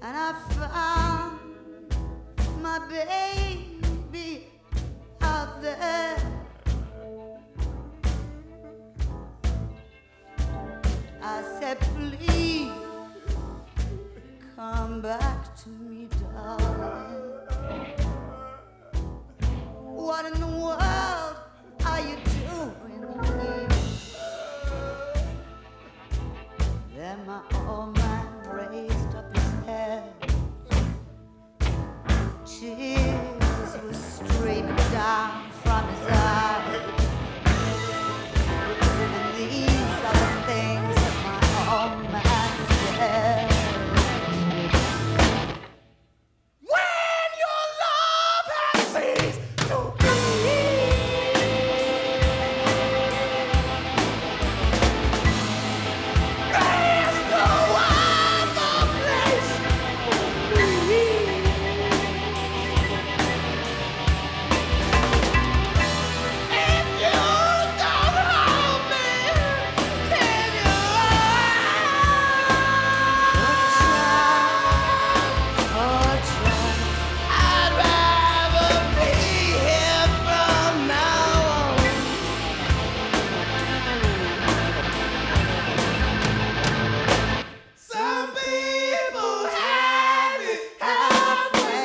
and I found my baby out there. I said, please come back to me, darling. What in the world are you doing here? Then my old man raised up his head. Tears were streaming down from his eyes. And these are the things that my old man said. When your love has ceased to be, there's no other place for me. If you don't hold me in your arms, I'd rather be here from now on. Some people have it halfway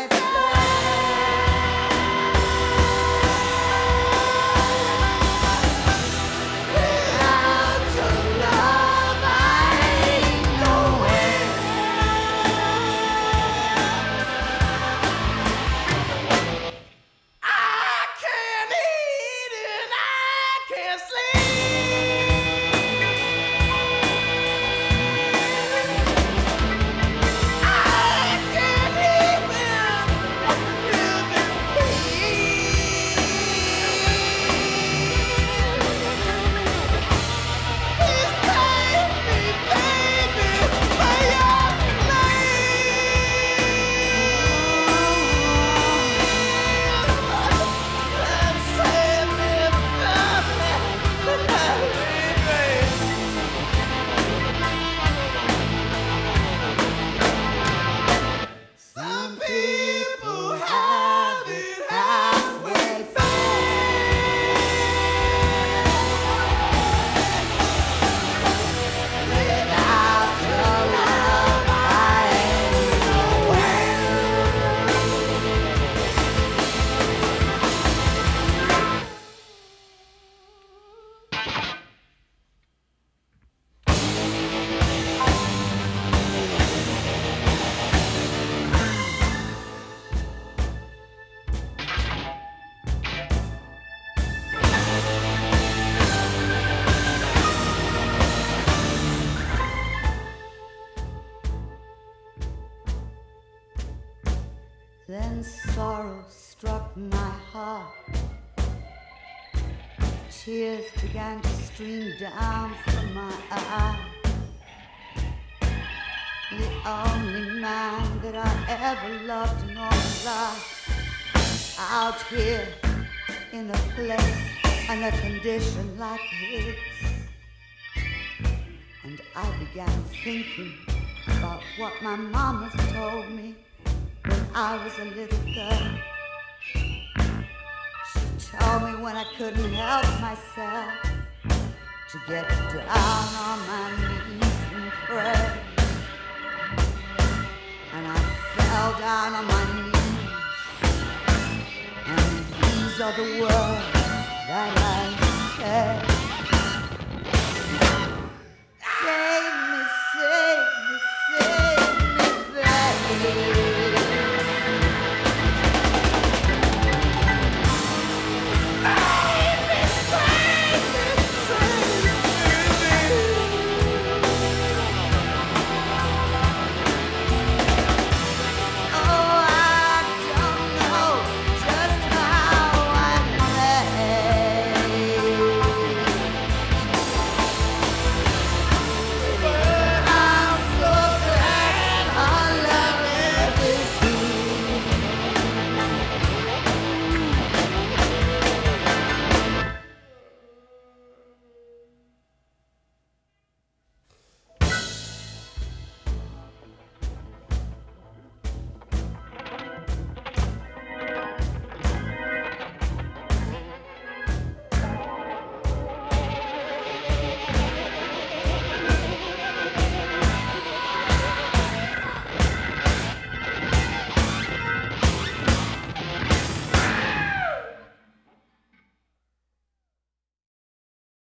without your love, I ain't nowhere. I can't eat and I can't sleep. I can't even live in peace. Please save me, baby, for your and save me from some people have it halfway fair. Without your love, I ain't nowhere. Then sorrow struck my heart. Tears began to stream down from my eyes. The only man that I ever loved in all my life, out here in a place and a condition like this. And I began thinking about what my mama told me when I was a little girl. She told me when I couldn't help myself to get down on my knees and pray. And I fell down on my knees, and these are the words